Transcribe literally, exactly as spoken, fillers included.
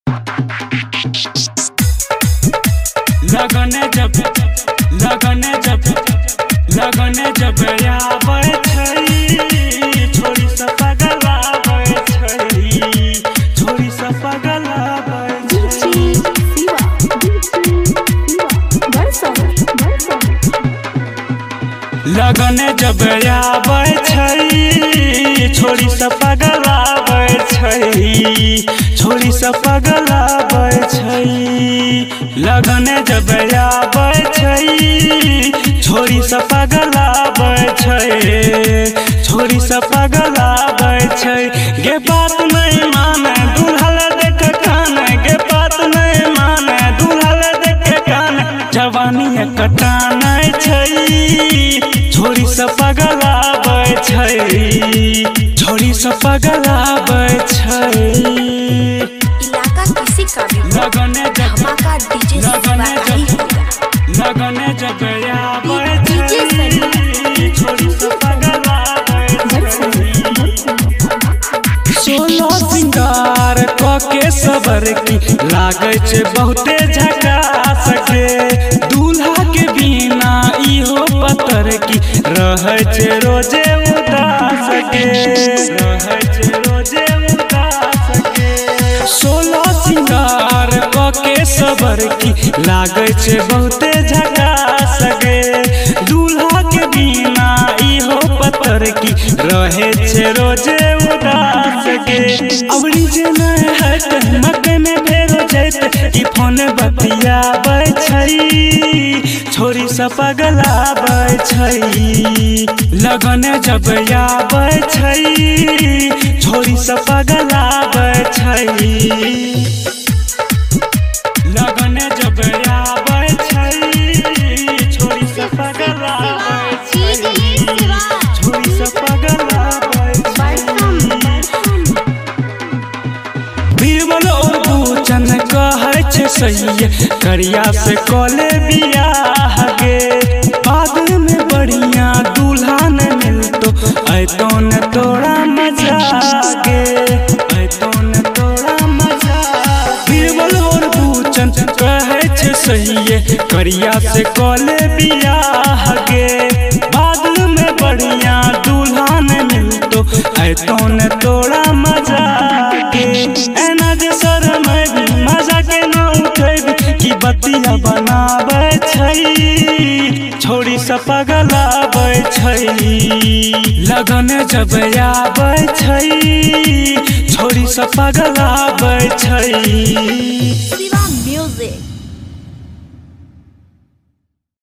लगने जब लगने जब लगने जब आबै छै छोरी सँ पागल आबै छै छोरी सँ पागल आबै छै लगने जब आबै छै छोरी सँ पागल आबै छै छोरी सँ पागल आबै छै लगने जब आबै छै छोरी सँ पागल आबै छै छोरी सँ पागल आबै छै गे बात नहीं माने दूल्हा देख कान गे बात नहीं माने दूल्हा देख कान जवानी कटाना छै छोरी सँ पागल आबै छै छोरी सँ पागल आबै छै इलाका किसी का भी लगने जब धमाका डीजे लगने जब लगने जब आबै छै छोरी सँ पागल आबै छै सोलह सिंगार क के सबर की लागै छै बहुते झकास के दूल्हा के बिना इहो पतर की रहै छै रोजे उदास के रहै छै रोजे उदास के सोलह सिंगार क के सबर की लागै छै बहुते झकास के दूल्हा के बिना इहो पतर की रहै छै रोजे उदास के अबरी जे नहीं हट मकई में फेरो जैत ई फोन बतियाबै छै छोरी सँ पागल आबै छै लगने जब आबै छै छोरी सँ पागल आबै छै लगने जब आबै छै छोरी सँ पागल आबै छै छोरी सँ पागल आबै छै बीरबल और बूचन कहै छै सही करिया से कले बियाह गे बाद में बढ़िया दूल्हा न मिलतो ऐतो न तोरा मजा गे ऐतो न तोरा मजा बीरबल और बूचन कहै छै सही करिया से कले बियाह गे बाद में बढ़िया दूल्हा न मिलतो ऐतो न तोरा मजा गे एना जे शरम मजा के न उठेबी की बतिया बनाबै छै छोरी सँ पागल आबै छै लगने जब आबै छै छोरी सँ पागल आबै छै।